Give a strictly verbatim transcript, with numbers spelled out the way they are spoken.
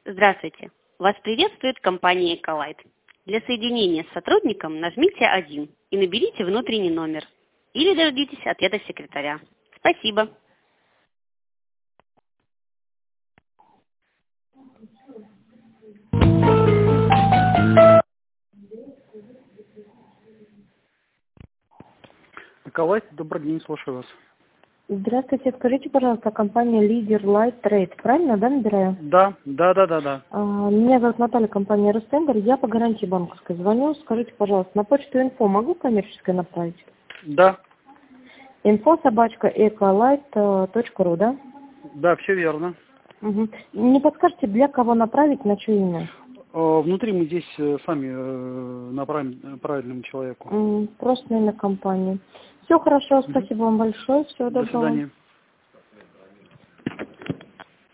Здравствуйте. Вас приветствует компания Эколайт. Для соединения с сотрудником нажмите один и наберите внутренний номер. Или дождитесь ответа секретаря. Спасибо. Эколайт, добрый день, слушаю вас. Здравствуйте, скажите, пожалуйста, компания Лидер Light Trade, правильно, да, набираю? Да, да, да, да, да. А, меня зовут Наталья, компания Ростендер, я по гарантии банковской звоню. Скажите, пожалуйста, на почту инфо могу коммерческое направить? Да, Инфо собачка эколайт точка ру, да? да, все верно. Угу. Не подскажете, для кого направить, на чье имя? Э, Внутри мы здесь э, сами э, направим э, правильному человеку. М, Просто имя компании. Все хорошо, Мгм. спасибо вам большое, всего До доброго. свидания.